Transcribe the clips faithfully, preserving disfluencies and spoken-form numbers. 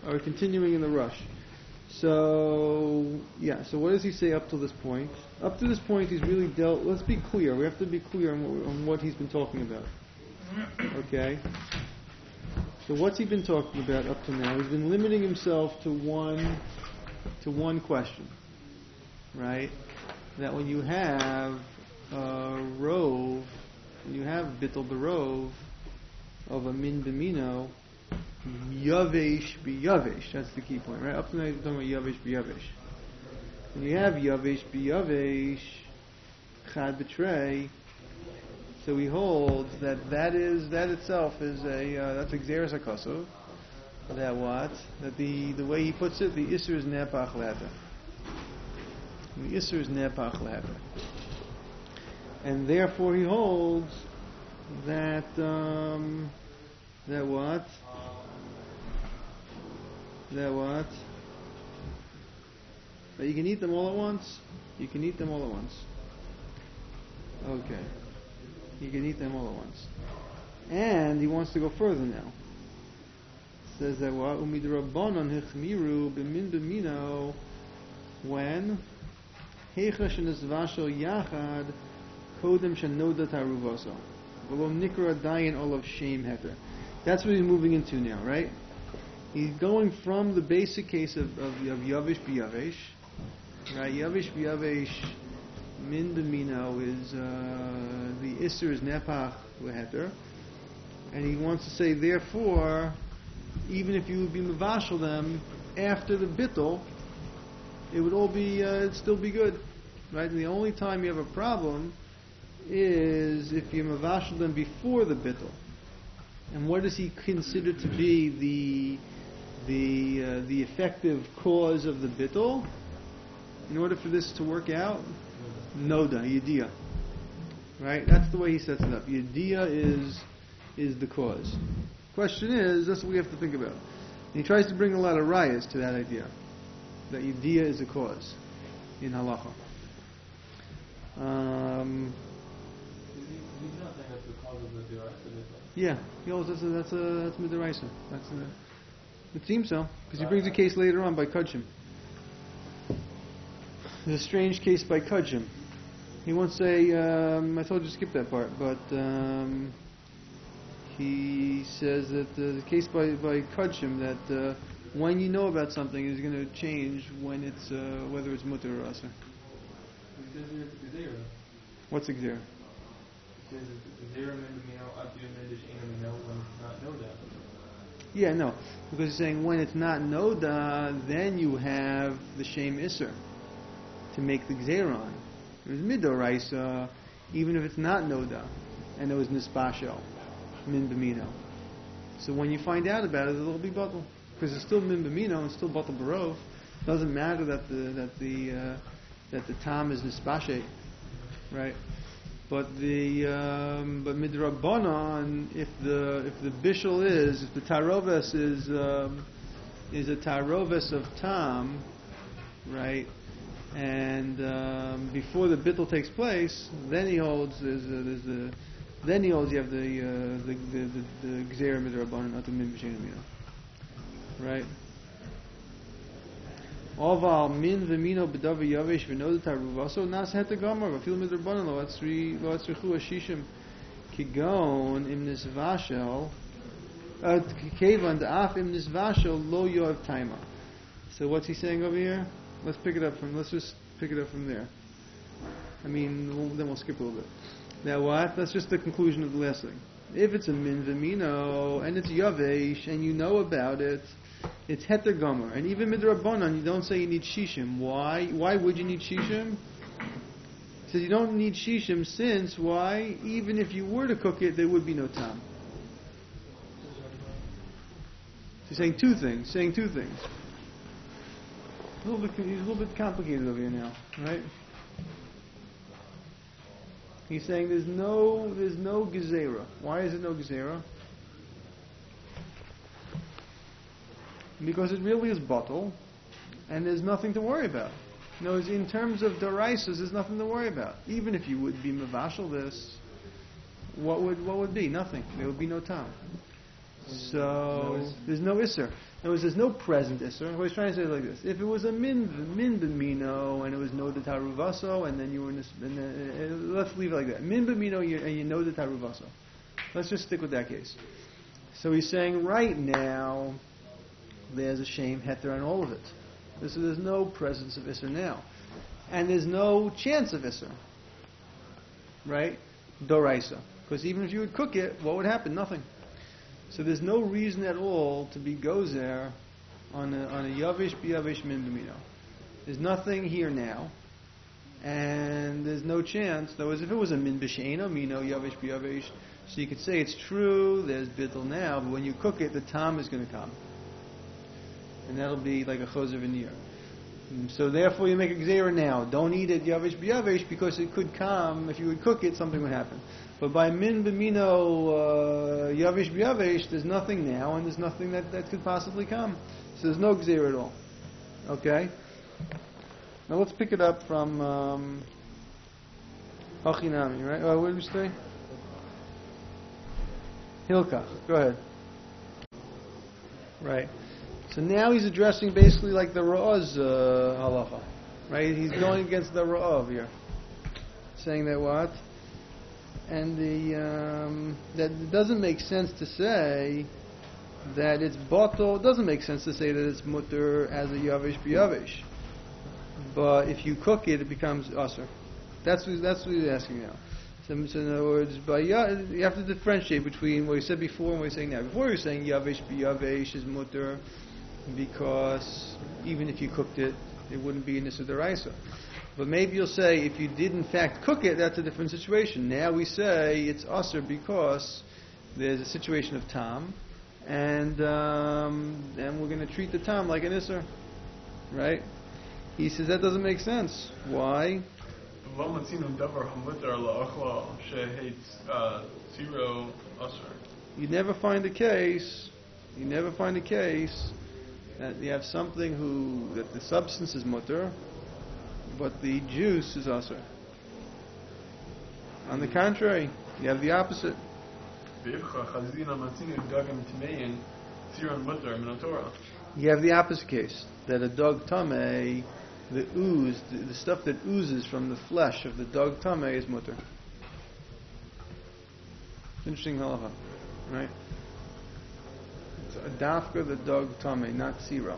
Are we continuing in the rush? So, yeah, so what does he say up to this point? Up to this point, he's really dealt, let's be clear, we have to be clear on what, on what he's been talking about. Okay? So what's he been talking about up to now? He's been limiting himself to one, to one question, right? That when you have a rove, when you have bittul berov of a min b'mino, yavesh b'yavesh. That's the key point, right? Up to now, he's talking about yavesh b'yavesh. When you have yavesh b'yavesh, chad b'trei, so he holds that that is that itself is a uh, that's exeris hakosov. That what? That the the way he puts it, the isser is nepach leheta. The isser is nepach leheta, and therefore he holds that um, that what? That what? That you can eat them all at once. You can eat them all at once. Okay. You can eat them all at once. And he wants to go further now. Says that what? Umidrabbanon hichmiru b'min b'mino when heicha shenizvashel yachad kodem shenoda taruvaso v'lo nikra dayin olav shem heter. That's what he's moving into now, right? He's going from the basic case of, of, of yavish b'yavesh, right? Yavish b'yavesh min b'mino is uh, the isser is nepach leheter, and he wants to say therefore, even if you would be mavashal them after the bittul, it would all be uh, it'd still be good, right? And the only time you have a problem is if you mavashal them before the bittul. And what does he consider to be the the uh, the effective cause of the bittul? In order for this to work out, noda, yediyah. Right? That's the way he sets it up. Yediyah is is the cause. Question is, that's what we have to think about. And he tries to bring a lot of rayas to that idea, that yediyah is a cause in halacha. Um, He's not saying that's the cause of the deraisa. yeah, he holds that's a that's a that's midiraisa. That's a, it seems so because he brings a case later on by Kudshim. There's a strange case by Kudshim. He won't say. Um, I told you to skip that part, but um, he says that uh, the case by by Kudshim that uh, when you know about something is going to change when it's uh, whether it's mutter or aser. What's exer? Yeah, no, because he's saying when it's not noda, then you have the shame isser to make the gzeron. It was midoraisa, even if it's not noda, and it was nispashel, min b'mino. So when you find out about it, it'll be batal, because it's still min b'mino and still batal barov. Doesn't matter that the that the uh, that the tam is nispashe, right? But the um, but midrabanan, if the if the bishul is if the taroves is um, is a taroves of tam, right, and um, before the bittul takes place, then he holds there's a, there's a, then he holds you have the uh, the the the, the gzeira midrabanan not the min b'shem, right. Oval min v'mino b'davar yavesh v'noda taruvaso nas het gamar v'afil midrabanan lo atzri lo atzrichu ashishim kigon im nisvashel kevan da'af im nisvashel lo yoav taima. So what's he saying over here? Let's pick it up from. Let's just pick it up from there. I mean, we'll, then we'll skip a little bit. Now what? That's just the conclusion of the last thing. If it's a min v'mino and it's yavesh and you know about it, it's heter gomer, and even midrabanan, you don't say you need shishim. Why? Why would you need shishim? He says you don't need shishim since why? Even if you were to cook it, there would be no tam. So he's saying two things. Saying two things. A little bit. He's a little bit complicated over here now, right? He's saying there's no there's no gezerah. Why is it no gezerah? Because it really is bottle, and there's nothing to worry about. No, in terms of deraisas, there's nothing to worry about. Even if you would be mavashal this, what would what would be? Nothing. There would be no time. So there's no isser. In other words, there's no present isser. What he's trying to say is like this: if it was a min min b'mino and it was no taruvaso, and then you were in this, and then, uh, let's leave it like that. Min b'mino you- and you know the taruvaso. Let's just stick with that case. So he's saying right now there's a shame heter on all of it. So there's no presence of isser now, and there's no chance of isser. Right? Doraisa. Because even if you would cook it, what would happen? Nothing. So there's no reason at all to be gozer on a, on a yavish biyavish min b'mino. There's nothing here now, and there's no chance. Though, as if it was a min b'sheino mino yavish biyavish, so you could say it's true. There's bittul now, but when you cook it, the tam is going to come, and that'll be like a chozer v'nir. So therefore, you make a gzeira now. Don't eat it yavish biyavish because it could come. If you would cook it, something would happen. But by min b'mino uh, yavish biyavish, there's nothing now, and there's nothing that, that could possibly come. So there's no gzeira at all. Okay. Now let's pick it up from um, Hachinami, right? Oh, what did we say? Hilkach. Go ahead. Right. So now he's addressing basically like the Ra'az uh, halacha, right? He's going against the Ra'av here, saying that what? And the um, that it doesn't make sense to say that it's bottle. It doesn't make sense to say that it's mutter as a yavish b'yavish, but if you cook it, it becomes usher. That's what, that's what he's asking now. So, so in other words, by ya, you have to differentiate between what he said before and what he's saying now. Before he was saying yavish b'yavish is mutter, because even if you cooked it, it wouldn't be an Issa D'Oraisa. But maybe you'll say, if you did in fact cook it, that's a different situation. Now we say it's Asr because there's a situation of Tam, and um, and we're going to treat the Tam like an Issa. Right? He says that doesn't make sense. Why? You never find a case, you never find a case that you have something who, that the substance is mutter, but the juice is asr. On the contrary, you have the opposite. You have the opposite case, that a dog tameh, the ooze, the, the stuff that oozes from the flesh of the dog tameh is mutter. Interesting halacha, right? A dafka the dog tame, not zero.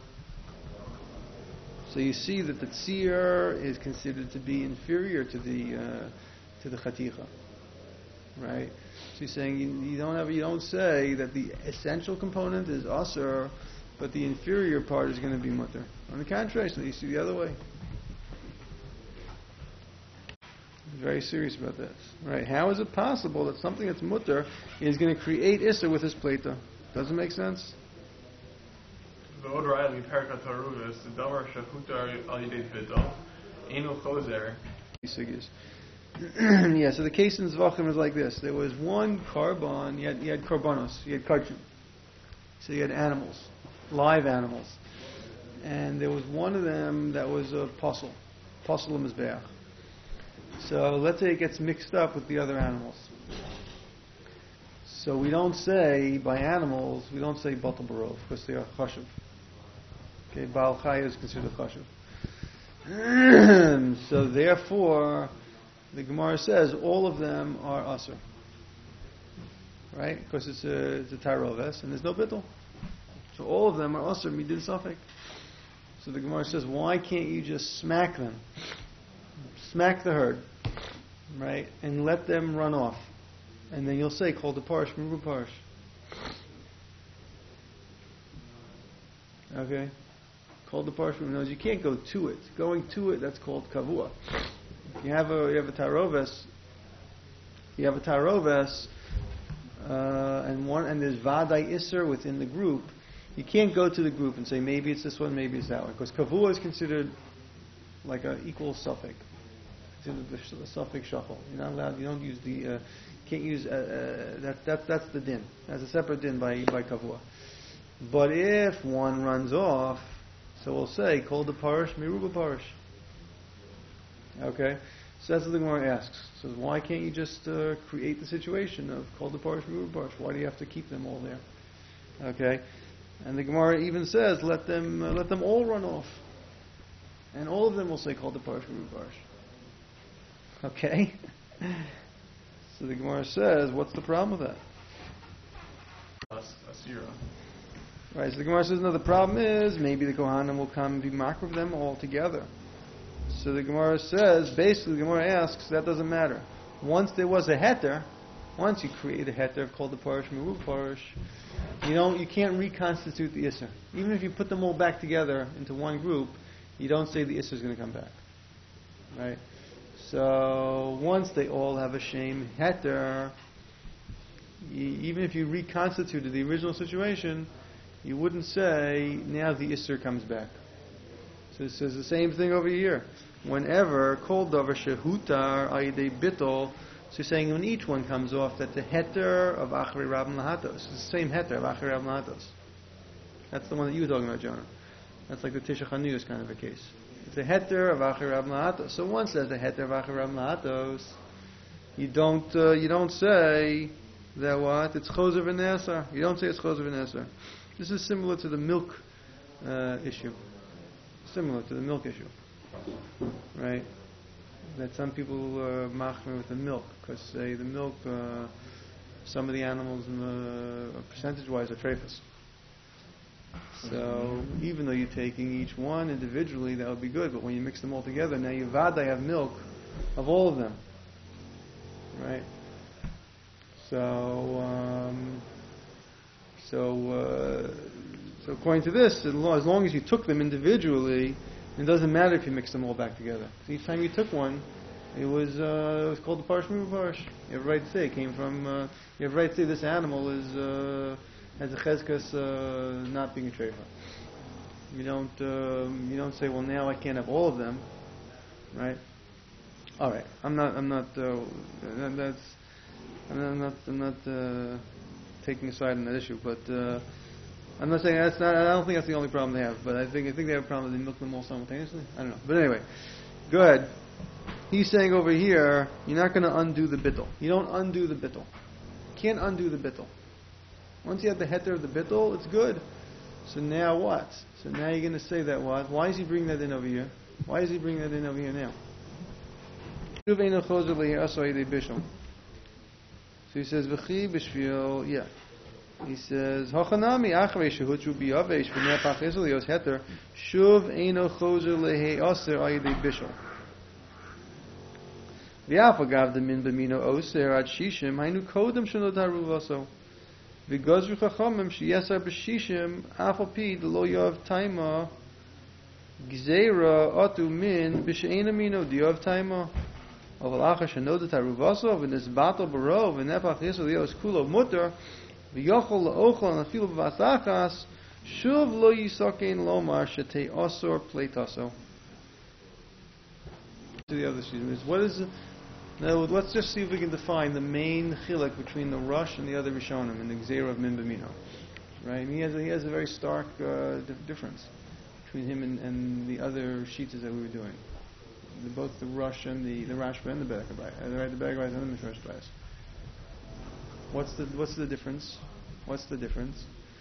So you see that the tzir is considered to be inferior to the uh, to the chaticha, right? So you're saying you, you don't have you don't say that the essential component is aser, but the inferior part is going to be mutter. On the contrary, so you see the other way. Very serious about this, right? How is it possible that something that's mutter is going to create issa with his plata? Doesn't make sense. The order I leave Perkat Tarugas, the Damar Shachutar Al Yedei Vidal, Eno Choser. Yeah, so the case in Zvachim is like this. There was one carbon, you had, you had karbonos, you had karchim. So you had animals, live animals. And there was one of them that was a puzzle, puzzle mizbeach. So let's say it gets mixed up with the other animals. So we don't say, by animals, we don't say batal barov, because they are chashuv. Okay, Baal Chaya is considered chashuv. So therefore, the Gemara says all of them are asr. Right? Because it's a, it's a taroves, and there's no bittul. So all of them are asr, midin safek. So the Gemara says, why can't you just smack them? Smack the herd, right? And let them run off. And then you'll say, call the parsh, Meruba parsh. Okay? Call the parsh, knows you can't go to it. Going to it, that's called kavua. You have a you have a taroves, you have a taroves, uh, and one and there's vadai isser within the group. You can't go to the group and say maybe it's this one, maybe it's that one, because kavua is considered like an equal suffix. Considered the, the suffix shuffle. You're not allowed. You don't use the. Uh, can't use uh, uh, that. That that's the din. That's a separate din by by kavua. But if one runs off, so we'll say call the parish miruba parish. Okay, So that's what the Gemara asks. So why can't you just uh, create the situation of called the Parish, Meruba Parish? Why do you have to keep them all there? Okay, and the Gemara even says let them uh, let them all run off, and all of them will say called the Parish, Meruba Parish. Okay, so the Gemara says, what's the problem with that? Asira. Right, so the Gemara says, no, the problem is maybe the Kohanim will come and be makar of them all together. So the Gemara says, basically the Gemara asks, that doesn't matter. Once there was a heter, once you create a heter called the Parish, Meruba Parish, you don't, you can't reconstitute the Isser. Even if you put them all back together into one group, you don't say the Isser is going to come back. Right? So once they all have a shame heter, even if you reconstituted the original situation, you wouldn't say now the Isser comes back. So it says the same thing over here. Whenever kol davar shehutar ayidei bitol, so you're saying when each one comes off, that's a heter of achrei rabban lahatos. It's the same heter of achrei rabban lahatos. That's the one that you were talking about, Jonah. That's like the Tisha Chanuyos kind of a case. It's a heter of achrei rabban lahatos. So once there's a heter of achrei rabban lahatos, you don't uh, you don't say that what it's choser v'neser. You don't say it's choser v'neser. This is similar to the milk uh, issue. Similar to the milk issue, right? That some people uh, machmer with the milk because say the milk, uh, some of the animals, uh, percentage-wise, are trephus. So even though you're taking each one individually, that would be good. But when you mix them all together, now you vada have milk of all of them, right? So, um, so. Uh, So according to this, as long as you took them individually, it doesn't matter if you mix them all back together. So each time you took one, it was uh, it was called the Parish, Meruba Parish. You have a right to say it came from. Uh, you have a right to say this animal is uh, has a chezkas uh, not being a treifa. You don't um, you don't say, well, now I can't have all of them, right? All right, I'm not I'm not uh, that's I'm not I'm not uh, taking a side on that issue, but. Uh, I'm not saying that's not. I don't think that's the only problem they have, but I think I think they have a problem that they milk them all simultaneously. I don't know, but anyway, go ahead. He's saying over here, you're not going to undo the bittul. You don't undo the bittul. You can't undo the bittul. Once you have the heter of the bittul, it's good. So now what? So now you're going to say that what? Why is he bringing that in over here? Why is he bringing that in over here now? So he says, "V'chi b'shvil," yeah. He says, "Hachanami achrei shehutru biyavesh v'nepach isolios heter shuv eino chozer lehei aser ayidei bishul. V'afa gav demin b'mino oser ad shishim hainu kodem shelo daru vaso v'gozru chachamim sheyesar b'shishim afal pi lo yav taima gzeira atu min b'she'ena mino diyav taima aval achar shenoda daru vaso v'nisbato baro v'nepach isolios kulo mutter v'yochol la'ochol and afilu b'vasachas shuv lo yisakein lomar shetei osor pleitaso." To the other students, what is it? Now, let's just see if we can define the main chilek between the Rush and the other Rishonim and the Gzeira of Min B'mino. Right? And he has a, he has a very stark uh, dif- difference between him and, and the other shitas that we were doing. The, both the Rush and the the Rashba and the Berakabai, uh, right? The Berakabai and the Mishrash Bais. What's the what's the difference? What's the difference?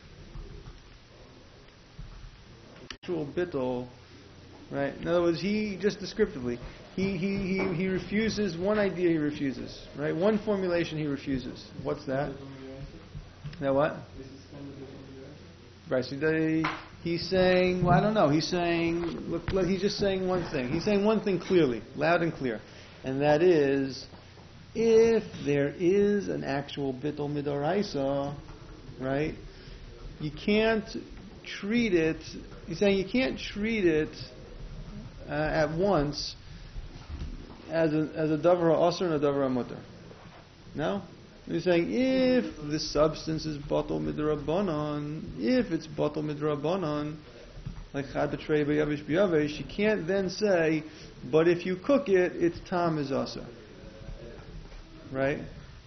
Actual bittul, right? In other words, he just descriptively, he he he he refuses one idea. He refuses, right? One formulation he refuses. What's that? Now what? Right. So they, he's saying, well, I don't know. He's saying, look, look, he's just saying one thing. He's saying one thing clearly, loud and clear, and that is, if there is an actual bittul midoraisa, right, you can't treat it, he's saying you can't treat it uh, at once as a as a davar ha'asr and a davar ha'mutar. No? He's saying if the substance is batal midrabanan, if it's batal midrabanan, like chad b'trei b'yavish b'yavish, you can't then say, but if you cook it, it's tam is asr. Right?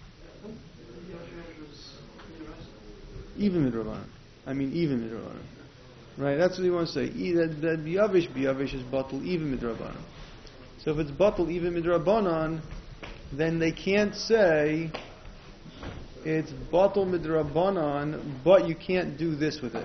Even midrabanan. I mean, even midrabanan. Right? That's what he wants to say. E- that that biyavish biyavish is batal even midrabanan. So if it's batal even midrabanan, then they can't say it's batal midrabanan, but you can't do this with it.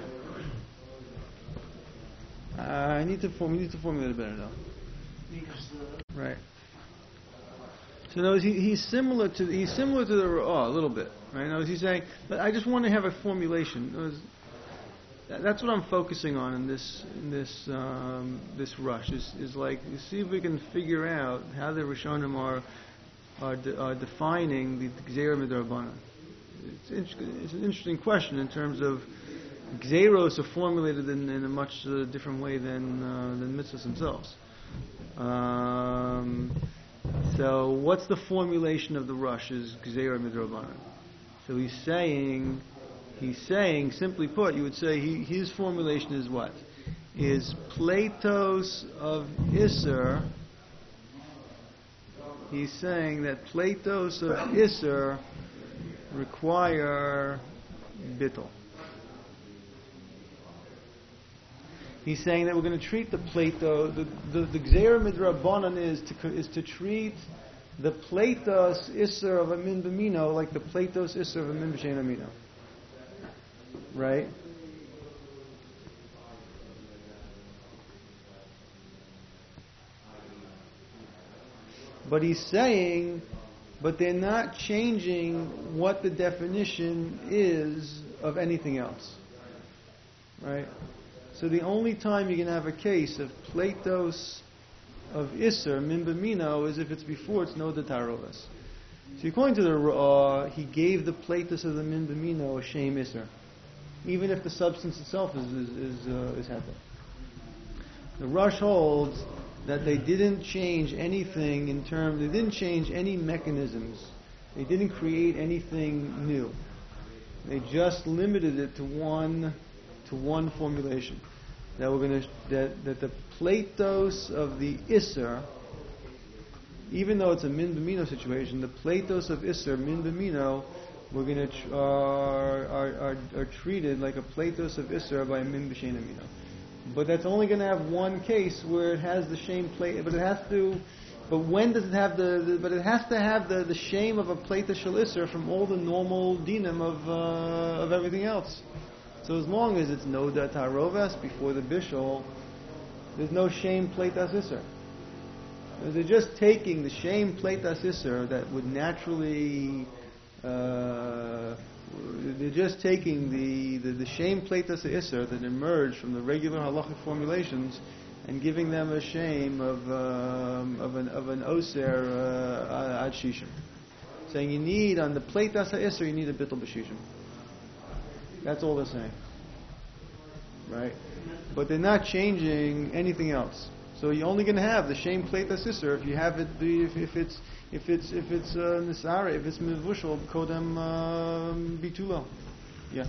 Uh, I need to form. We need to formulate it better now. Right. So notice he, he's similar to he's similar to the Ra'ah a little bit, right? Notice he's saying, but I just want to have a formulation. Notice, that, that's what I'm focusing on in this in this um, this rush is is like see if we can figure out how the Rishonim are are, de, are defining the Gzeira Midrabanan. It's, in, it's an interesting question in terms of Gzeiros are formulated in, in a much uh, different way than uh, than mitzvahs themselves. Um, so what's the formulation of the rush is Gzeira Midrabanan. So he's saying, he's saying, simply put, you would say he, his formulation is what? Is Platos of Isser. He's saying that Platos of Isser require bittul. He's saying that we're going to treat the Plato, the the, the Gzeira Midrabanan is to is to treat the Platos Isser of a Min B'mino like the Platos Isser of a Min B'shein Amino. Right? But he's saying, but they're not changing what the definition is of anything else. Right? So the only time you can have a case of Platos of Isser, Min B'mino, is if it's before it's no Tarovas. So according to the Ra'ah, he gave the Platos of the Min B'mino a shame Isser, even if the substance itself is is is, uh, is Heter. The Rush holds that they didn't change anything in terms, they didn't change any mechanisms. They didn't create anything new. They just limited it to one to one formulation. That we're going to that that the Platos of the Isser, even though it's a Min B'mino situation, the Platos of Isser Min B'mino, we're going to tr- are, are are are treated like a Platos of Isser by a Min B'shein Amino. But that's only going to have one case where it has the shame plate. But it has to. But when does it have the? the but it has to have the, the shame of a Platos shel Isser from all the normal dinim of uh, of everything else. So as long as it's no dat harovas before the bishul, there's no shame Platos Isser. They're just taking the shame Platos Isser that would naturally. Uh, they're just taking the, the, the shame Platos Isser that emerged from the regular halachic formulations and giving them a shame of um, of an of an oser uh, ad shishim. Saying you need on the Platos Isser you need a bittul b'shishim. That's all they're saying, right? But they're not changing anything else. So you're only going to have the shame Platos Isser if you have it be if, if it's if it's if it's uh, nisara if it's mivushal kodem uh, bitulo. Yeah.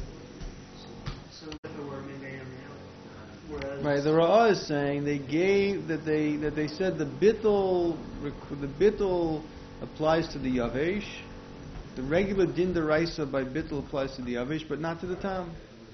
So if it were midday whereas Right. The Ra'ah is saying they gave that they that they said the bittul the bittul applies to the yavesh. The regular din deraisa by bittul applies to the yavesh, but not to the tam.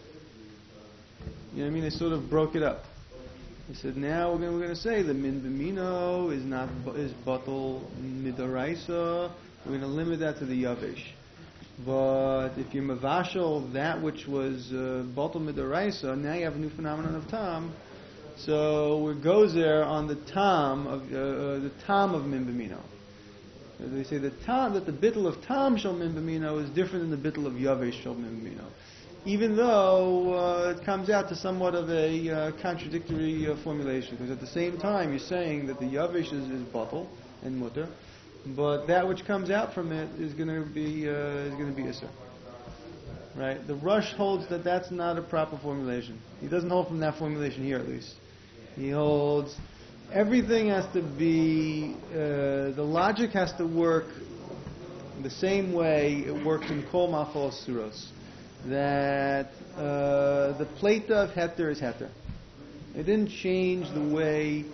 You know what I mean? They sort of broke it up. They said now we're going, we're going to say the min b'mino is not is batal midaraisa. We're going to limit that to the yavesh. But if you mavashal that which was uh, batal midaraisa, now you have a new phenomenon of tam. So it goes there on the tam of uh, uh, the tam of min b'mino. They say that tam that the bittul of tam shel min b'mino is different than the bittul of yavesh shel min b'mino. Even though uh, it comes out to somewhat of a uh, contradictory uh, formulation, because at the same time you're saying that the yavish is, is batal and mutter, but that which comes out from it is going to be uh, is going to be isser. Right? The Rush holds that that's not a proper formulation. He doesn't hold from that formulation here, at least. He holds everything has to be uh, the logic has to work the same way it works in Kol Machol Suros. That uh, the plate of heter is heter. It didn't change the way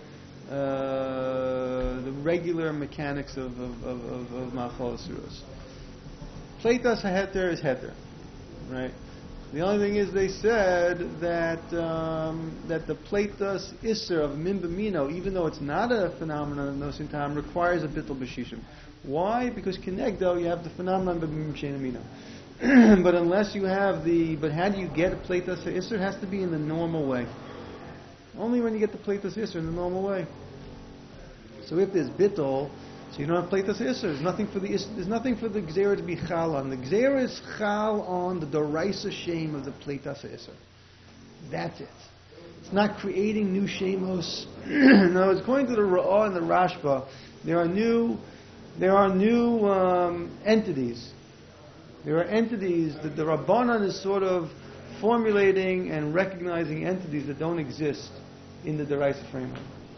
uh, the regular mechanics of of of, of, of Machal Asuros. Platos heter is heter, right? The only thing is they said that um, that the Pleitas Isser of Min B'mino, even though it's not a phenomenon of Nosin Tam, requires a Bittul B'shishim. Why? Because Kenegdo, you have the phenomenon of B'mim Shein Amino. But unless you have the, but how do you get a Pleitas Isser? It has to be in the normal way. Only when you get the Pleitas Isser in the normal way. So if there's Bittul, so you don't have Pleitas Isser. There's nothing for the there's nothing for the Gzera to be Chal on. The Gzera is Chal on the Doraisa Shem of the Pleitas Isser. That's it. It's not creating new Shemos. No, it's according to the Ra'ah and the Rashba. There are new there are new um, entities. There are entities that the Rabbanan is sort of formulating and recognizing entities that don't exist in the Doraisa framework.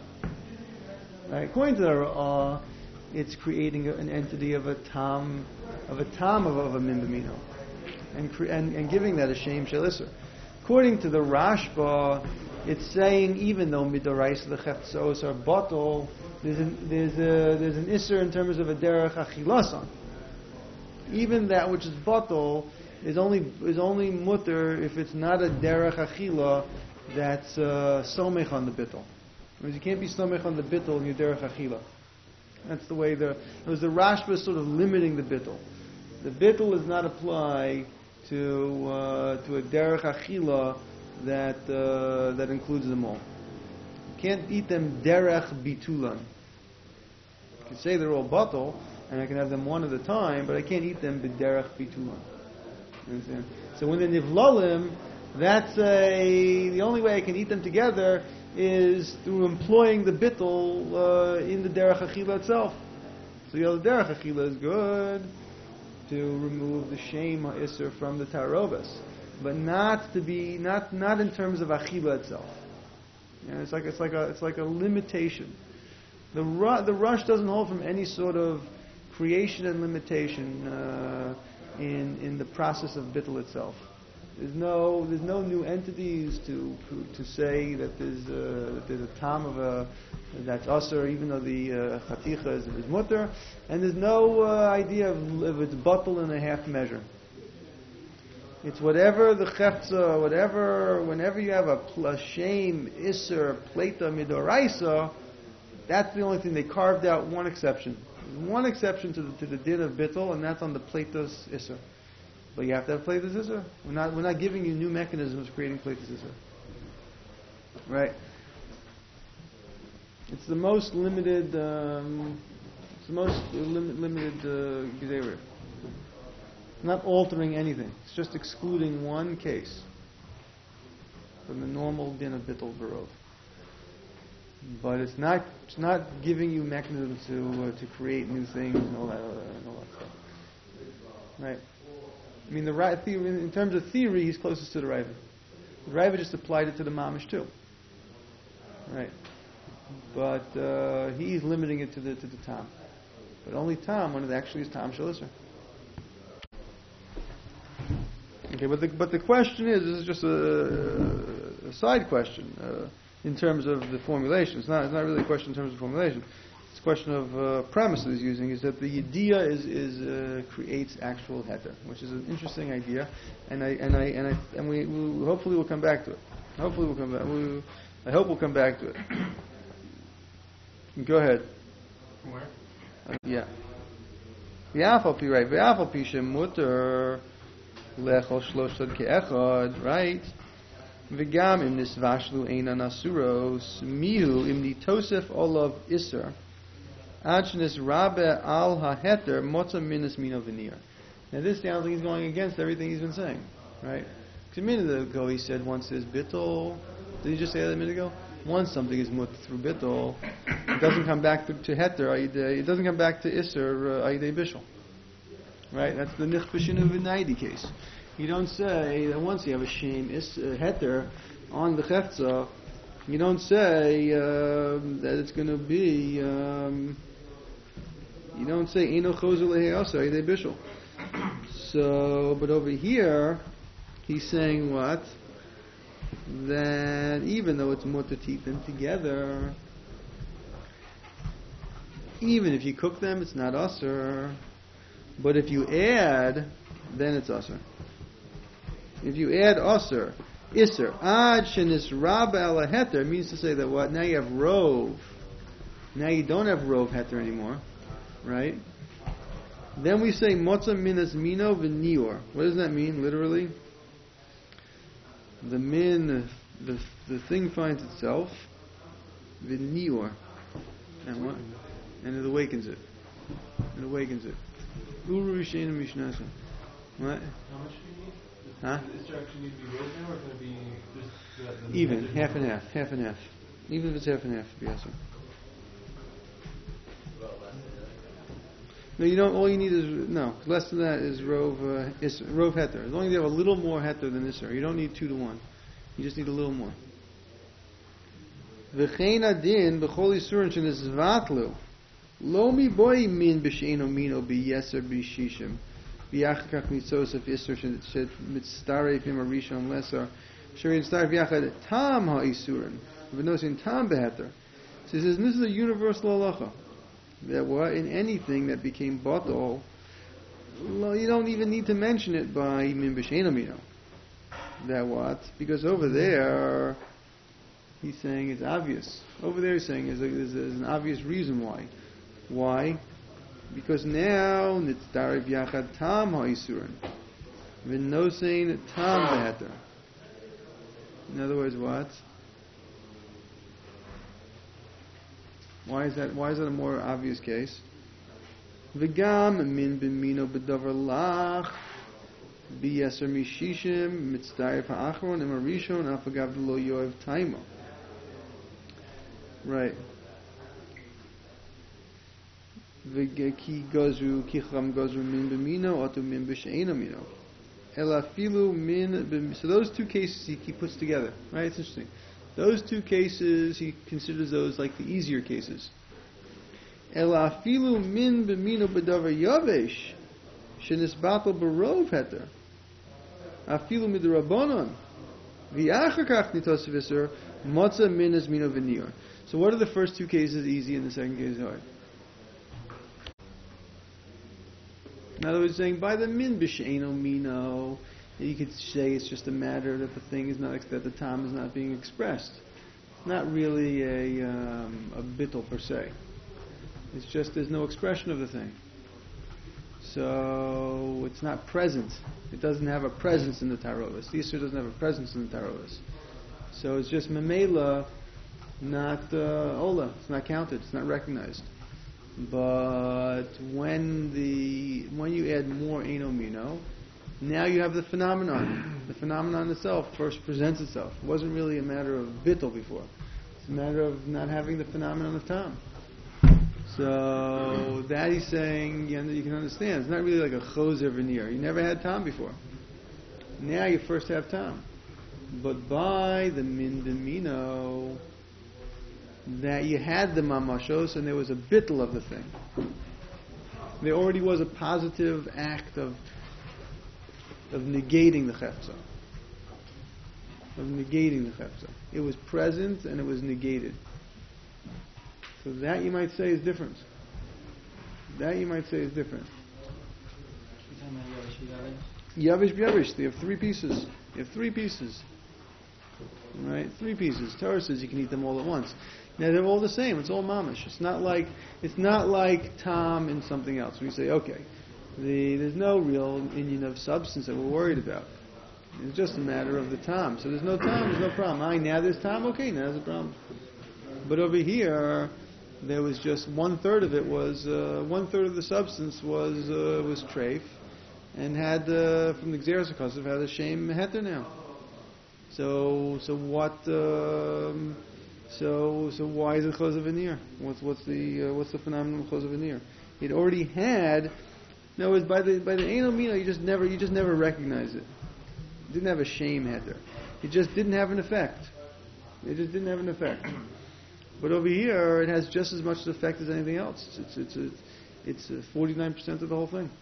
Right? According to the Ra'ah, it's creating an entity of a tam, of a tam of, of a min b'mino, and, cre- and and giving that a shem shel isser. According to the Rashba, it's saying even though midorais the cheftsos are bottle, there's an there's a there's an isser in terms of a derech achilasan. Even that which is bottle is only is only mutter if it's not a derech achila that's uh, somech on the bittul. Because you can't be somech on the bittul in your derech achila. That's the way the it was the Rashba is sort of limiting the bittul. The bittul does not apply to uh, to a derech achila that uh, that includes them all. You can't eat them derech bitulan. You can say they're all batal, and I can have them one at a time, but I can't eat them b'derech bitulan. You understand? So when they're nivlalim, that's a the only way I can eat them together is through employing the bittul uh, in the derech achila itself. So the other derech achila is good to remove the shame isser from the tarobas, but not to be not not in terms of achila itself. You know, it's like it's like a it's like a limitation. The ru- the rush doesn't hold from any sort of creation and limitation uh, in in the process of bittul itself. There's no there's no new entities to to say that there's a, that there's a tam of a that's usher, even though the uh, chaticha is, is mutter, and there's no uh, idea of if it's bottle in a half measure. It's whatever the cheftza, whatever whenever you have a plashem iser pleta midoraisa, that's the only thing they carved out. One exception, one exception to the to the din of bittul, and that's on the pletas iser. But you have to have Pleitas Isser. We're not, we're not giving you new mechanisms for creating Pleitas Isser. Right? It's the most limited, um, it's the most lim- limited uh, Gezerah. Not altering anything. It's just excluding one case from the normal din of Bittul Barov. But it's not, it's not giving you mechanisms to uh, to create new things and all that, uh, and all that stuff. Right? I mean, the Ra- theory, in terms of theory, he's closest to the Raiva. The Raiva just applied it to the Mamish too, right? But uh, he's limiting it to the to the Tam, but only Tam when it actually is Tam Shalisser. Okay, but the but the question is, this is just a, a side question uh, in terms of the formulation. It's not it's not really a question in terms of formulation. It's a question of uh, premise that he's using, is that the idea is is uh, creates actual heter, which is an interesting idea, and I and I and I and we we'll, hopefully we'll come back to it. Hopefully we'll come back. We, I hope we'll come back to it. Go ahead. Where? Uh, yeah. V'afal pi, right? V'afal pi shemuter lechol shloshad ke'echad, right? V'gam im nisvashlu einan asuros mihu im nitosef olav iser. Achnis rabe al haheter motza minas mino veneer. Now this sounds like he's going against everything he's been saying, right? Because a minute ago he said once there's bittul. Did he just say that a minute ago? Once something is mut through bittul, it doesn't come back to, to heter. It doesn't come back to iser aidei bishul. Right? That's the nichbishin of v'naidi case. You don't say that once you have a shame is uh, heter on the cheftza. You don't say um, that it's going to be. Um, you don't say eno chozel leheasa aidei bishul. So, but over here, he's saying what? That even though it's mutter to eat them together, even if you cook them, it's not usher. But if you add, then it's usher. If you add Aser, Isser, Ad Shenis Rab Ala Heter, means to say that what? Now you have Rov. Now you don't have Rov Heter anymore, right? Then we say Motza Minas Mino V'Nior. What does that mean, literally? The min, the, the thing finds itself, V'Nior. And what? And it awakens it. It awakens it. Uru Yishenu Mishnasa. What? How much do you need? Huh? Does this actually need to be rolled now, or can it be just the, the Even, half and half, half and half. Even if it's half and half, it'd be yes. No, you don't. All you need is no. Less than that is rov uh, is rov heter. As long as you have a little more heter than this, you don't need two to one. You just need a little more. V'chein adin b'chol yisurin shenis vatlu lo mi boy min b'sheino mino b'yeser b'shishim b'yachakach mitzos of iser shet mitztaref im arishon lesar sherin staref yachad tam ha'isurin v'nosin tam beheter. So he says this is a universal halacha. That what in anything that became batal, you don't even need to mention it by min b'sheino mino. That what? Because over there, he's saying it's obvious. Over there, he's saying there's, a, there's, there's an obvious reason why. Why? Because now nitzdarev yachad tam ha'isurin, v'nosein tam beheter. In other words, what? Why is that? Why is that a more obvious case? V'gam min b'mino b'davar lach b'yeser mishishim mitzdarif ha'achron im harishon afagav lo yoev taimo. Right. V'ki gozru kicham gozru min b'mino atu min b'she'ena mino. Elafilu min b'mino. So those two cases he, he puts together. Right. It's interesting. Those two cases, he considers those like the easier cases. Elafilu min b'mino b'davar yavesh shenisbatel b'rov heter. Afilu midrabanon v'achakach nitos v'ser motza min es mino v'nior. So what are the first two cases easy and the second case hard? In other words, saying by the min b'she'eno mino, you could say it's just a matter that the thing is not, that the tam is not being expressed. It's not really a um, a bittul per se. It's just there's no expression of the thing. So it's not present. It doesn't have a presence in the tarovis. The Yisur doesn't have a presence in the tarovis. So it's just memela, not uh, ola. It's not counted. It's not recognized. But when the when you add more eno mino, now you have the phenomenon. The phenomenon itself first presents itself. It wasn't really a matter of bittul before. It's a matter of not having the phenomenon of tam. So that he's saying, you, know, you can understand. It's not really like a choser veneer. You never had tam before. Now you first have tam. But by the min mino, that you had the mamashos and there was a bittul of the thing. There already was a positive act of of negating the chefza. Of negating the chefza. It was present and it was negated. So that you might say is different. That you might say is different. Yavish b'yavish. They have three pieces. You have three pieces. Right? Three pieces. Torah says you can eat them all at once. Now they're all the same. It's all mamish. It's not like it's not like tam and something else. We say, okay, the, there's no real Indian of substance that we're worried about. It's just a matter of the tam. So there's no tam, there's no problem. I now there's tam, okay, now there's a problem. But over here, there was just one third of it was uh, one third of the substance was uh, was treif, and had uh, from the Xeris Akosiv had a shame heter now. So so what? Um, so so why is it chos of veneer? What's what's the uh, what's the phenomenon of chos of veneer? It already had. No, it's by the by the anal mino. You just never you just never recognize it. It didn't have a shame heter. It just didn't have an effect. It just didn't have an effect. But over here, it has just as much effect as anything else. It's it's it's it's uh, forty-nine percent of the whole thing.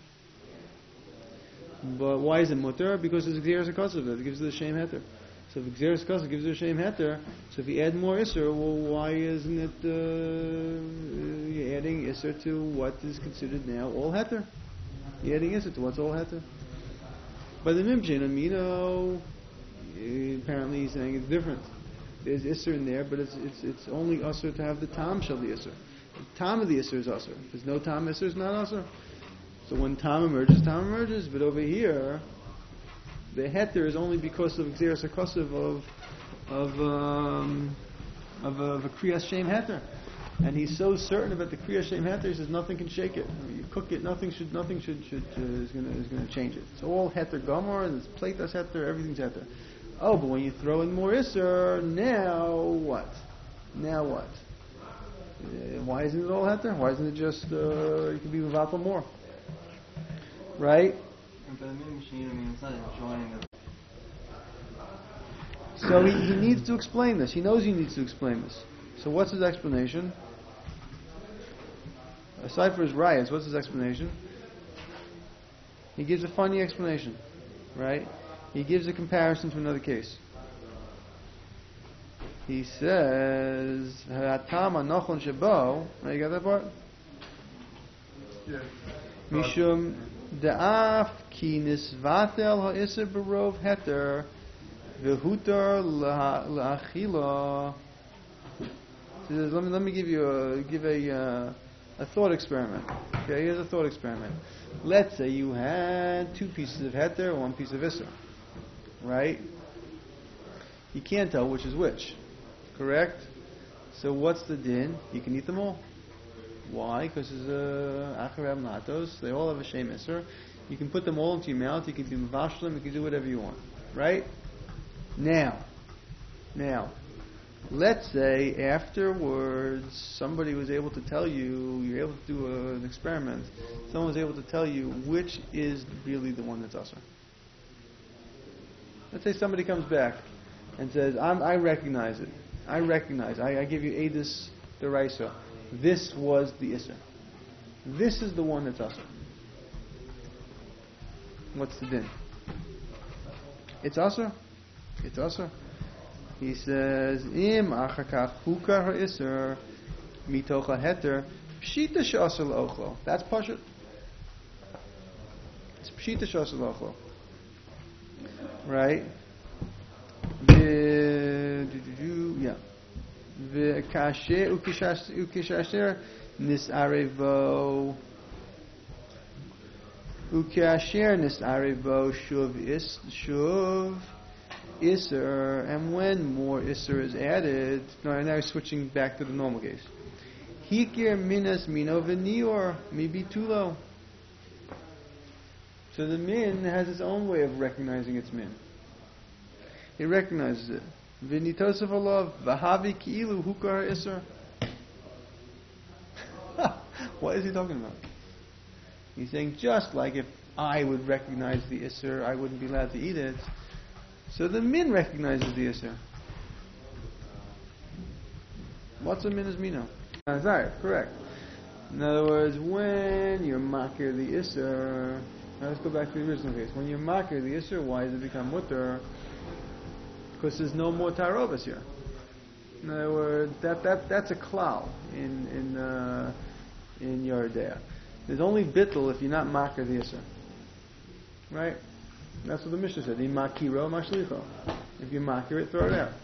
But why is it mutter? Because it's Xeris Akosiv. It gives it a shame heter. So if Xeris Akosiv gives it a shame heter, so if you add more Isser, well, why isn't it uh, you're adding Isser to what is considered now all heter? You're adding Isser to what's all heter. But the Mimshin Amino, apparently he's saying it's different. There's Isser in there, but it's it's it's only Usser to have the Tam Shel the Isser. The Tam of the Isser is Usser. If there's no Tam Isser, it's not Usser. So when Tam emerges, Tam emerges. But over here, the Heter is only because of Xeris HaKosev of of um, of, a, of a Kriyas Shem Heter. And he's so certain about the Kriyas Shem Heter, he says nothing can shake it. I mean, you cook it, nothing should nothing should should uh, is going is going to change it. It's all Heter Gomor, and it's Pleitas Heter, everything's Heter. Oh, but when you throw in more Isser, now what? Now what? Uh, why isn't it all Heter? Why isn't it just, uh, you can be Mevatel more? Right? But a new machine, I mean, it's not enjoying it. So he, he needs to explain this. He knows he needs to explain this. So what's his explanation? Aside for his riots, what's his explanation? He gives a funny explanation, right? He gives a comparison to another case. He says, "Hatam anochon shebo." Right, you got that part? Yeah. Mishum da'af ki nisvatel ha'isr berov heter v'hutar la'achila. He says, let me let me give you a give a uh, a thought experiment. Okay, here's a thought experiment. Let's say you had two pieces of heter, one piece of isser. Right? You can't tell which is which. Correct? So what's the din? You can eat them all. Why? Because it's a acharab natos. They all have a shem isser. You can put them all into your mouth. You can do mavashlim. You can do whatever you want. Right? Now, now, let's say afterwards somebody was able to tell you, you're able to do a, an experiment. Someone was able to tell you which is really the one that's asr. Let's say somebody comes back and says, I'm, I recognize it. I recognize. I, I give you Edis Deraisa. This was the Isser. This is the one that's Asr. What's the din? It's Asr. It's Asr. He says, Im achakach hukar ha'isr mitoch ha'heter pshita she'asr la'ochlo. That's Pashut. It's pshita she'asr la'ochlo. Right? The yeah. The kasher ukishasher nisarevo ukasher nisarevo shuv is shuv iser, and when more iser is added, now now switching back to the normal case. Hikir minas mino v'nior maybe too low. So the min has its own way of recognizing its min. He recognizes it. V'nitosef alav v'havi ki'ilu hukar iser. What is he talking about? He's saying just like if I would recognize the iser, I wouldn't be allowed to eat it. So the min recognizes the iser. What's a min is mino? Sorry, correct. In other words, when you're makir the iser. Now let's go back to the original case. When you're makir the isser, why does it become mutter? Because there's no more tarobas here. In other words, that, that that's a klal in in uh, in Yardea. There's only bittul if you're not makir the isser. Right? That's what the Mishnah said. In makiro mashlicho. If you makir it, throw it out.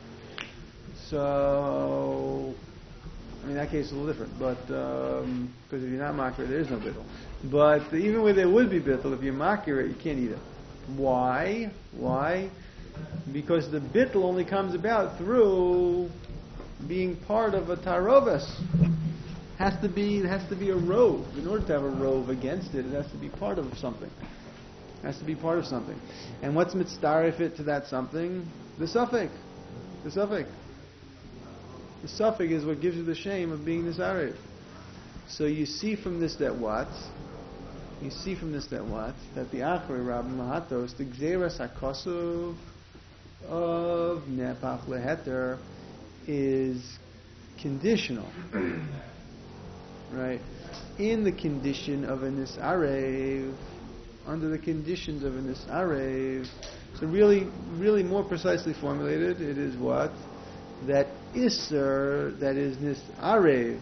So, I mean, that case is a little different, but because um, if you're not makir, there is no bittul. But even where there would be bittul, if you makir it, you can't eat it. Why? Why? Because the bittul only comes about through being part of a tarovis. Has to be, it has to be a rove. In order to have a rove against it, it has to be part of something. It has to be part of something. And what's mitzdarif it to that something? The suffix. The suffix. The suffix is what gives you the shame of being this arif. So you see from this that what? You see from this that what? That the Achrei Rabbi Mahatos, the Gzeras HaKosuv of Nepach Leheter is conditional. Right? In the condition of a Nisarev, under the conditions of a Nisarev, so really, really more precisely formulated, it is what? That Isser, that is Nisarev,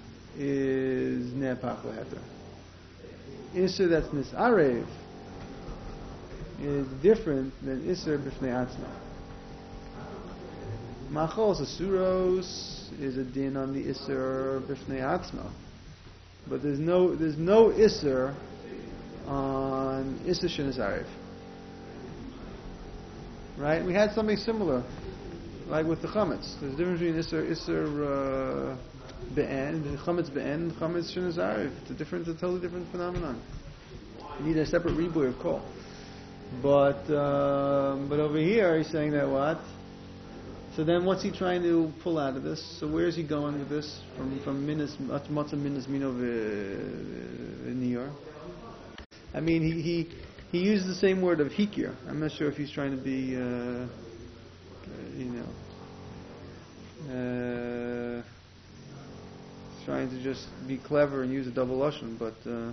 is Nepach Leheter. Isser that's Nisarev is different than Isser B'fnei Atzma. Machos Asuros is a din on the Isser B'fnei Atzma. But there's no there's no Isser on Isser Shenis Arev. Right? We had something similar, like with the Chametz. There's a difference between Isser Isser uh, Be'en, Chametz Be'en, and Chametz Shenis Arev. It's a different, a totally different phenomenon. You need a separate ribuy of kol. But um, but over here he's saying that what? So then what's he trying to pull out of this? So where is he going with this? From from minas matzah minas mino v'niyar. I mean he, he he used the same word of hikir. I'm not sure if he's trying to be uh, uh, you know uh, trying to just be clever and use a double lashon, but uh,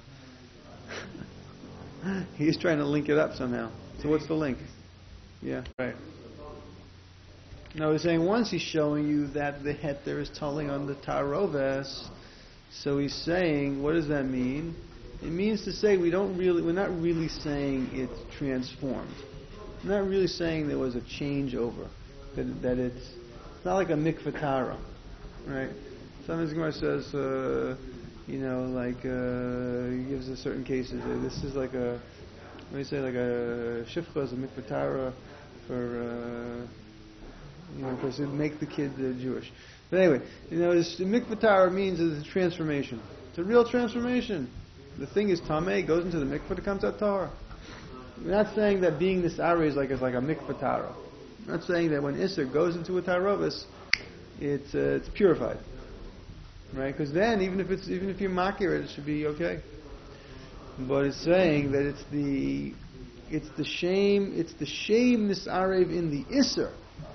he's trying to link it up somehow. So what's the link? Yeah, right. Now he's saying once he's showing you that the heter is telling on the taroves, so he's saying, what does that mean? It means to say we don't really, we're not really saying it's transformed. We're not really saying there was a changeover. That that it's it's not like a mikvah tara, right? Sometimes Gemara says, uh, you know, like uh, he gives a certain cases. Uh, this is like a, what do you say, like a shifcha is a mikvah tara for. Uh, You know, because it make the kid uh, Jewish. But anyway, you know, this mikvah tara means it's a transformation. It's a real transformation. The thing is tameh, goes into the mikvah, it comes out tahor. We're not saying that being this ara is like it's like a mikvah tara. We're not saying that when Isser goes into a tarovis, it's uh, it's purified, right? Because then, even if it's even if you're makir it, it should be okay. But it's saying that it's the it's the shame it's the shame nisarev in the Isser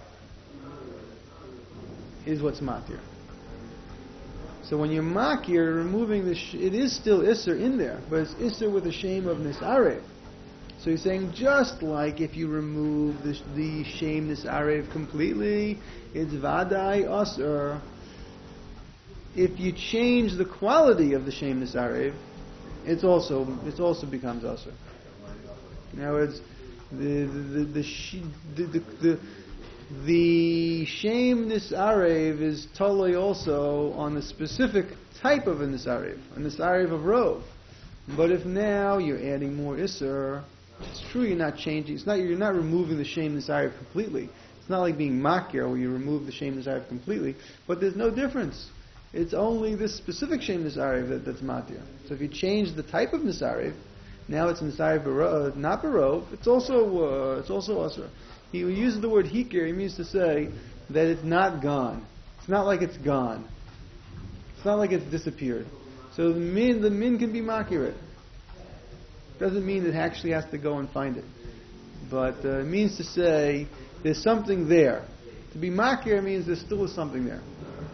is what's matir. So when you're makir, removing the sh- it is still Isser in there, but it's Isser with the shame of nisarev. So he's saying just like if you remove the, the shame nisarev completely, it's vadai asur. If you change the quality of the shame nisarev, it's also it also becomes asur. In other words, the the the the, the, the, the The shame nisarev is totally also on the specific type of a nisarev, a nisarev of rov. But if now you're adding more isser, it's true you're not changing. It's not you're not removing the shame nisarev completely. It's not like being makir where you remove the shame nisarev completely. But there's no difference. It's only this specific shame nisarev that, that's matir. So if you change the type of nisarev, now it's nisarev barov, not barov. It's also uh, it's also asur. He uses the word hikir, he means to say that it's not gone. It's not like it's gone. It's not like it's disappeared. So the min, the min can be makir. Doesn't mean it actually has to go and find it. But uh, it means to say there's something there. To be makir means there still is something there.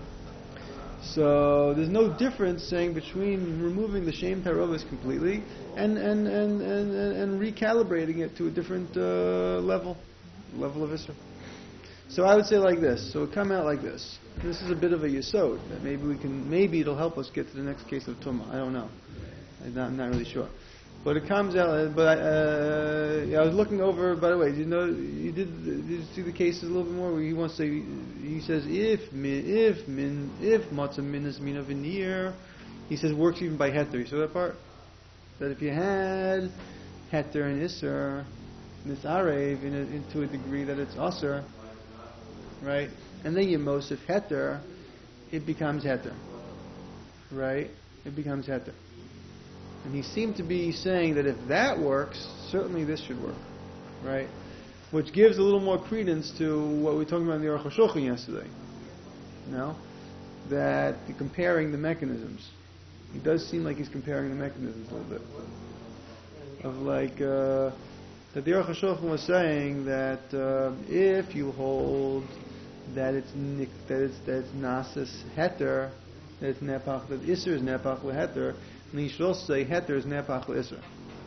So there's no difference saying between removing the shame tarovis completely and and, and, and, and recalibrating it to a different uh, level. Level of Isser. So I would say like this. So it come out like this. This is a bit of a yesod. That maybe we can, maybe it'll help us get to the next case of Tumah. I don't know. I'm not, I'm not really sure. But it comes out. But uh, yeah, I was looking over. By the way, did you know? You did. Did you see the cases a little bit more? Where he wants to say. He says if min if min if matzah minas mina v'niyar. He says works even by heter. You saw that part? That if you had heter and isser. Nisarev in a, into a degree that it's asur, right? And then you mosif heter, it becomes heter, right? It becomes heter. And he seemed to be saying that if that works, certainly this should work, right? Which gives a little more credence to what we were talking about in the Aruch HaShulchan yesterday. You know? That comparing the mechanisms. It does seem like he's comparing the mechanisms a little bit. Of like, uh, that the Aruch HaShulchan was saying that uh, if you hold that it's nik, that it's that it's nasis heter, that it's nepach, that isser is nepach leheter, then you should also say heter is nepach leisser.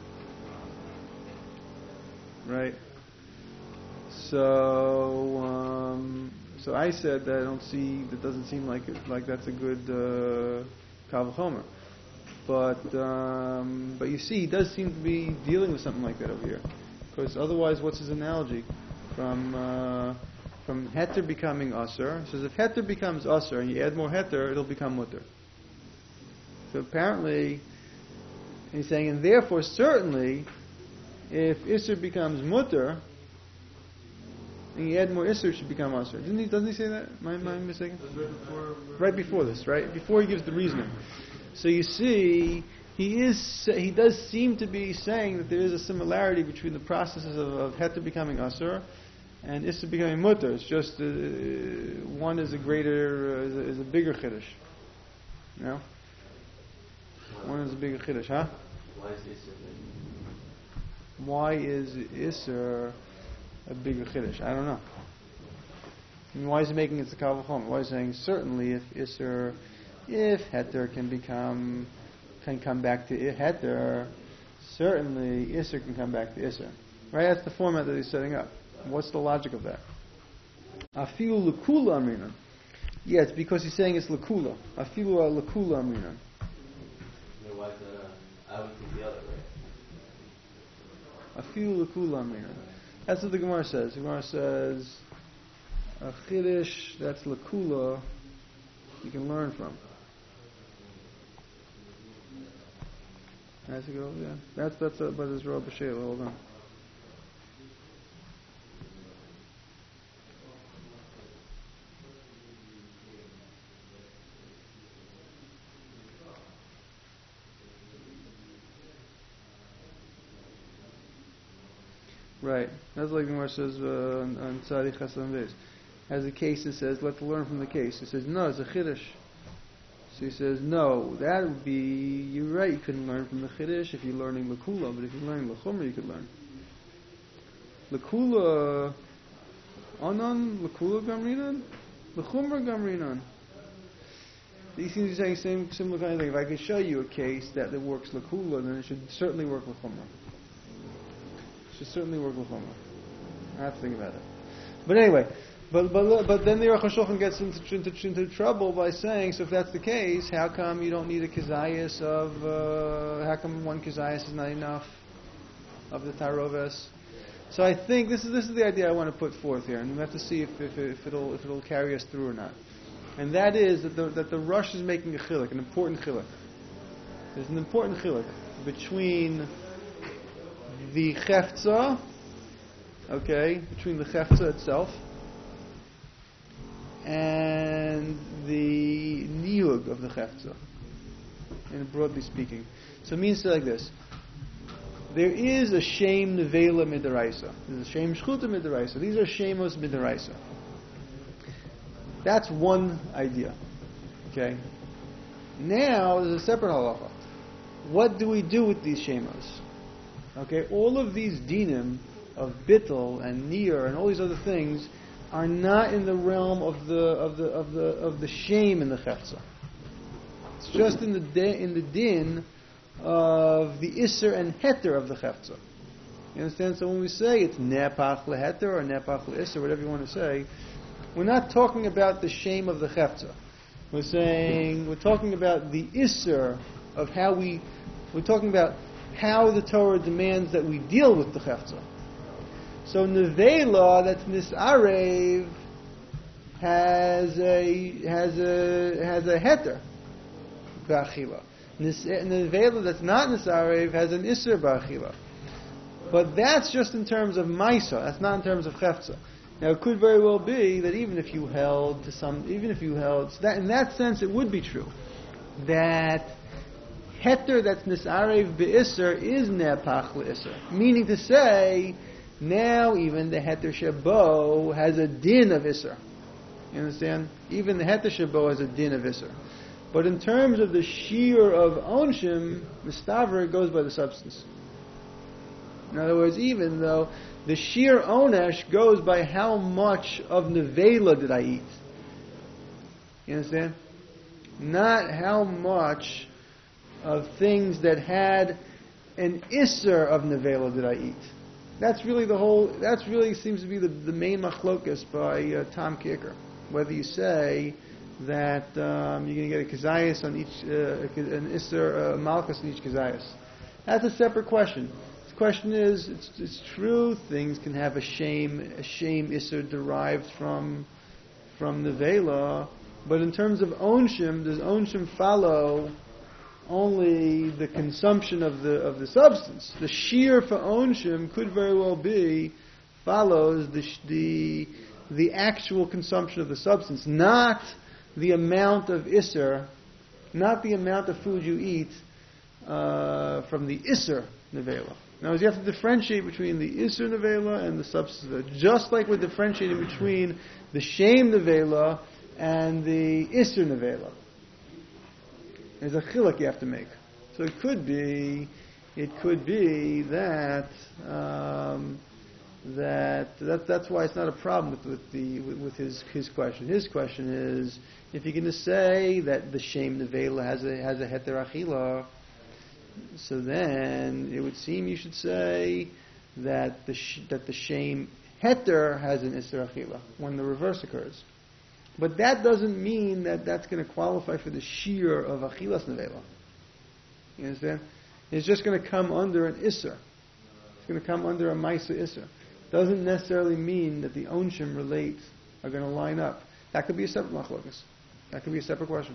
Right. So, um, so I said that I don't see. That doesn't seem like it, like that's a good uh, kal v'chomer. But um, but you see, he does seem to be dealing with something like that over here. Because otherwise, what's his analogy? From uh, from heter becoming usher. He says if heter becomes usher and you add more heter, it'll become mutter. So apparently, he's saying, and therefore certainly, if isser becomes mutter, and you add more isser, it should become usher. Didn't he? Doesn't he say that? Am I, am I mistaken? Right before this, right? Before he gives the reasoning. So you see, he is he does seem to be saying that there is a similarity between the processes of, of heter becoming usher and isser becoming mutter. It's just uh, one is a greater, uh, is, a, is a bigger chiddush. You know? One is a bigger chiddush, huh? Why is Isser big? Why is Isser a bigger chiddush? I don't know. And why is he making it to Kal V'chomer? Why is he saying certainly if Isser, if heter can become, can come back to heter, certainly Isser can come back to Isser. Right? That's the format that he's setting up. What's the logic of that? Afilu l'kula amrina. Yeah, it's because he's saying it's l'kula. Afilu l'kula amrina. Why is that? Uh, I would think the other, right? Afilu l'kula amrina. That's what the Gemara says. The Gemara says a chiddush that's l'kula you can learn from. Has to go, yeah. That's that's a, but it's Rav B'Shela. Hold on. Right. That's like the Gemara says uh, on, on Tzadi Chasam Beis. Has a case that says, let's learn from the case. He says, no, it's a chiddush. So he says, no, that would be, you're right, you couldn't learn from the chiddush if you're learning l'kula, but if you're learning l'chumra, you could learn. L'kula, anan, l'kula gamrinan, l'chumra gamrinan. He seems to be saying same similar kind of thing. If I could show you a case that, that works l'kula, then it should certainly work l'chumra. Should certainly work l'chumra. I have to think about it. But anyway, but but but then the Aruch HaShulchan gets into, into, into trouble by saying, so if that's the case, how come you don't need a kizayis of? Uh, how come one kizayis is not enough of the taroves? So I think this is this is the idea I want to put forth here, and we have to see if if, if it'll if it'll carry us through or not. And that is that the that the Rush is making a chiluk, an important chiluk. There's an important chiluk between the chefza, okay, between the chefza itself and the niyug of the chefza, and broadly speaking. So it means like this. There is a shem nevela midaraisa. There's a shem shchuta midaraisa. These are shemos midaraisa. That's one idea. Okay. Now there's a separate halacha. What do we do with these shemos? Okay, all of these dinim of bittul and nir and all these other things are not in the realm of the of the of the of the shame in the chefza. It's just in the de, in the din of the isser and heter of the chefza. You understand? So when we say it's nepach leheter or nepach leisser, whatever you want to say, we're not talking about the shame of the chefza. We're saying we're talking about the isser of how we. We're talking about how the Torah demands that we deal with the chefza. So nevela, that's nisarev, has a has a has a heter ba'achila. Nevela that's not nisarev has an isser ba'achila. But that's just in terms of maisa. That's not in terms of chefza. Now it could very well be that even if you held to some, even if you held so that in that sense, it would be true that heter that's nisarev be'isser is nepach le'isser. Meaning to say, now even the heter shabo has a din of isser. You understand? Even the heter shabo has a din of isser. But in terms of the shear of onshim, mistaver goes by the substance. In other words, even though the sheer onesh goes by how much of nevela did I eat. You understand? Not how much of things that had an isser of nevela did I eat. That's really the whole, that's really seems to be the, the main machlokas by uh, Tom Kicker. Whether you say that um, you're going to get a kazayas on each, uh, an isser, uh, malchus on each kazayas. That's a separate question. the question is, it's, it's true, things can have a shame, a shame isser derived from from the vela, but in terms of onshim, does onshim follow only the consumption of the of the substance? The shear for onshim could very well be follows the the the actual consumption of the substance, not the amount of isser, not the amount of food you eat uh, from the isser nevela. Now, you have to differentiate between the isser nevela and the substance, just like we're differentiating between the shame nevela and the isser nevela. There's a chiluk you have to make. So it could be, it could be that um, that that that's why it's not a problem with, with the with, with his his question. His question is, if you're going to say that the shame nevela has a has a heter achila, so then it would seem you should say that the sh- that the shame heter has an isser achila when the reverse occurs. But that doesn't mean that that's going to qualify for the shear of achilas nevela. You understand? It's just going to come under an isser. It's going to come under a maisa isser. Doesn't necessarily mean that the onshim relate are going to line up. That could be a separate machlokas. That could be a separate question.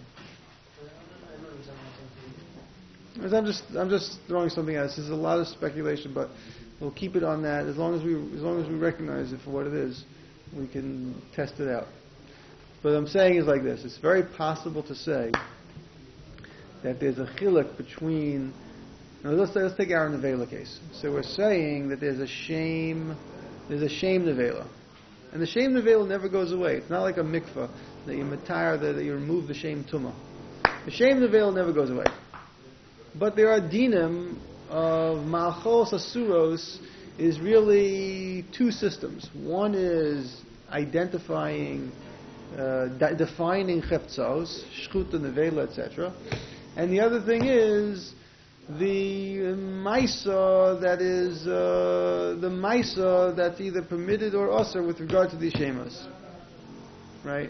As I'm just I'm just throwing something out. This is a lot of speculation, but we'll keep it on that. As long as we as long as we recognize it for what it is, we can test it out. What I'm saying is like this: it's very possible to say that there's a chiluk between. Now let's let's take our nevela case. So we're saying that there's a shame, there's a shame nevela, and the shame nevela never goes away. It's not like a mikvah that you matar that you remove the shame tumah. The shame nevela never goes away. But there are dinim of malchos asuros is really two systems. One is identifying, uh, de- defining cheftzos, shchuta, nevela, et cetera. And the other thing is the maisa that is uh, the maisa that's either permitted or usher with regard to these shemas. Right?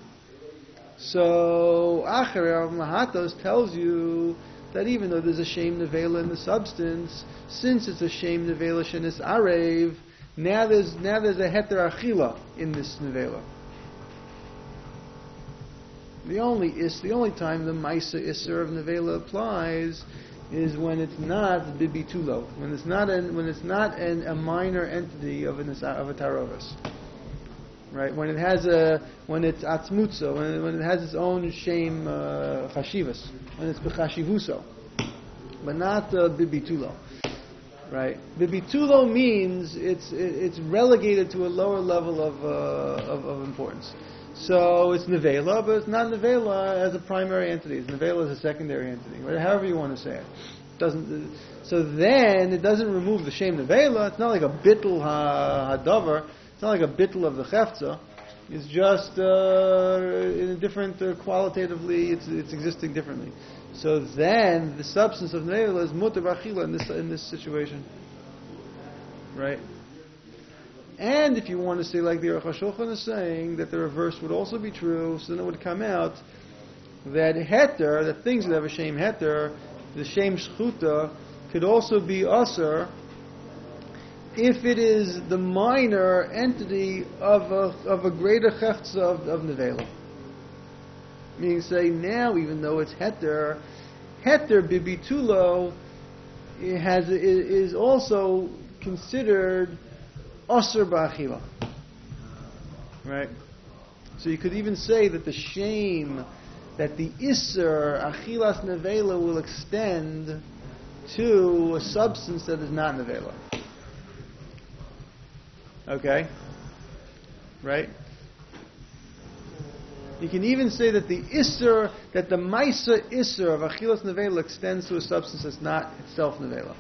So Acher of Mahatos tells you that even though there's a shame nevela in the substance, since it's a shame nevela shenis arev, now there's now there's a heter achila in this nevela. The only is the only time the maisa isser of nevela applies is when it's not bibitulo, when it's not an when it's not an, a minor entity of an of a tarovis. Right, when it has a, when it's atzmutzo, when it, when it has its own shame uh, chashivas, when it's b'chashivuso, but not uh, bibitulo. Right, bibitulo means it's it, it's relegated to a lower level of, uh, of of importance. So it's nevela, but it's not nevela as a primary entity. It's nevela as a secondary entity, right? However you want to say it. it doesn't. So then it doesn't remove the shame nevela. It's not like a bittul ha hadavar. It's not like a bittul of the chefza. It's just uh, in a different, uh, qualitatively, it's it's existing differently. So then the substance of nevela is mutar b'achila in this in this situation, right? And if you want to say like the Aruch HaShulchan is saying that the reverse would also be true, so then it would come out that heter, that things that have a shame heter, the shame shchuta, could also be usher if it is the minor entity of a, of a greater cheftza of, of nevela. Meaning, say now, even though it's heter, heter bibitulo it has it is also considered usher ba'achila. Right. So you could even say that the shame, that the isser achilas nevela will extend to a substance that is not nevela. Okay? Right? You can even say that the isser, that the maisa isser of achilas nevela extends to a substance that's not itself nevela.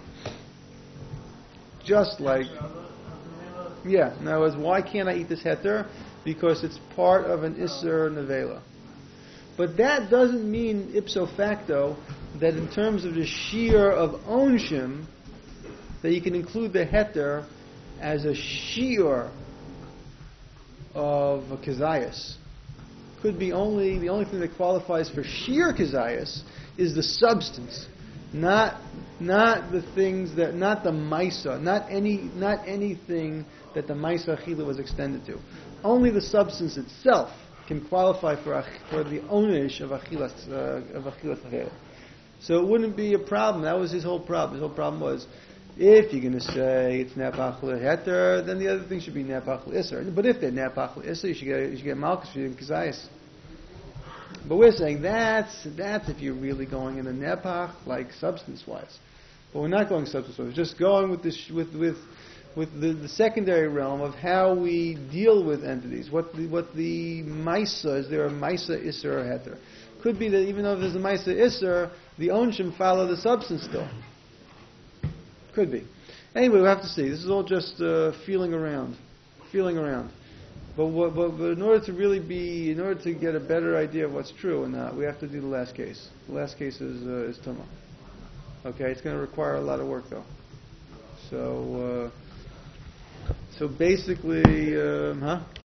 Just like, yeah, in other words, why can't I eat this heter? Because it's part of an isser nevela. But that doesn't mean ipso facto that in terms of the shear of onshim, that you can include the heter as a shear of a kazayas. Could be only, the only thing that qualifies for sheer kazayas is the substance. Not not the things that, not the Maisa, not any, not anything that the Maisa Achila was extended to. Only the substance itself can qualify for ach- for the onish of Achilas uh, of Achilas Achila. So it wouldn't be a problem. That was his whole problem. His whole problem was, if you're going to say it's Nepach Heter, then the other thing should be Nepach Isser. But if they're Nepach Isser, you should get you should get Malchus for Kizayas. But we're saying that's that's if you're really going in the Nepach, like substance-wise. But we're not going substance-wise. We're just going with the sh- with with with the, the secondary realm of how we deal with entities. What the what the Maisa is there a Maisa Isser or Heter? Could be that even though there's a Maisa Isser, the Onshim follow the substance still. Could be. Anyway, we'll have to see. This is all just uh, feeling around, feeling around. But, what, but but in order to really be, in order to get a better idea of what's true or not, we have to do the last case. The last case is uh, is Tumah. Okay, it's going to require a lot of work though. So uh, so basically, um, huh?